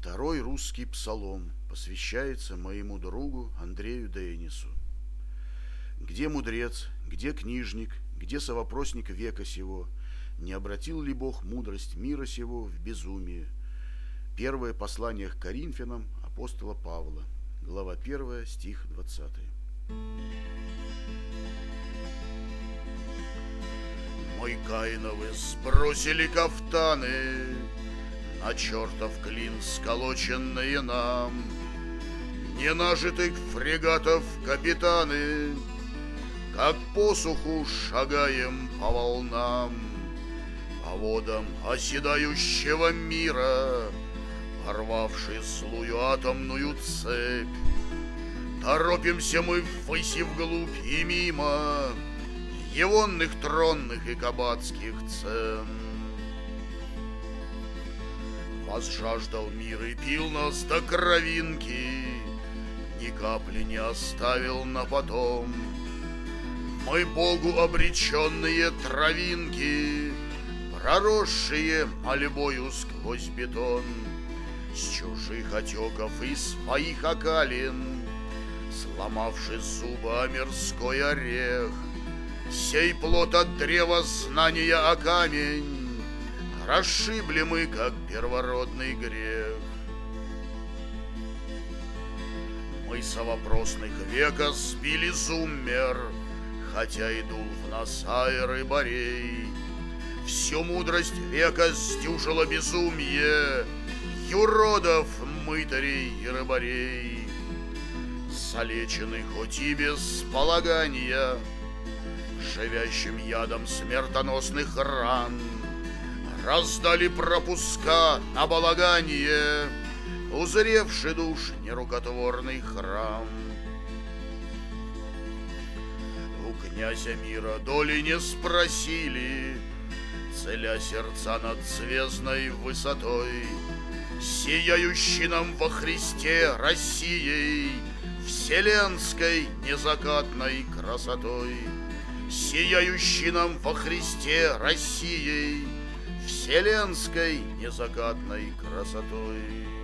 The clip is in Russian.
Второй русский псалом посвящается моему другу Андрею Дейнису. Где мудрец, где книжник, где совопросник века сего? Не обратил ли Бог мудрость мира сего в безумие? Первое послание к Коринфянам апостола Павла, глава 1, стих 20. Мы Каиновы сбросили кафтаны, на чертов клин сколоченные нам, ненажитых фрегатов капитаны, как посуху шагаем по волнам, по водам оседающего мира, порвавши злую атомную цепь. Торопимся мы ввысь и вглубь и мимо егонных тронных и кабацких цен. Возжаждал мир и пил нас до кровинки, ни капли не оставил на потом. Мы Богу обреченные травинки, проросшие мольбою сквозь бетон, с чужих отеков и своих окалин, сломавши зубы о мирской орех. Сей плод от древа знания о камень расшибли мы, как первородный грех. Мы совопросных века сбили зуммер, хотя и дул в нас аэр и борей. Всю мудрость века сдюжило безумие юродов, мытарей и рыбарей. Залечены хоть и без полагания живящим ядом смертоносных ран, раздали пропуска на балагание, узревший душ нерукотворный храм. У князя мира доли не спросили, целя сердца над звездной высотой, сияющий нам во Христе Россией, вселенской незакатной красотой. Сияющий нам во Христе Россией, вселенской незакатной красотой.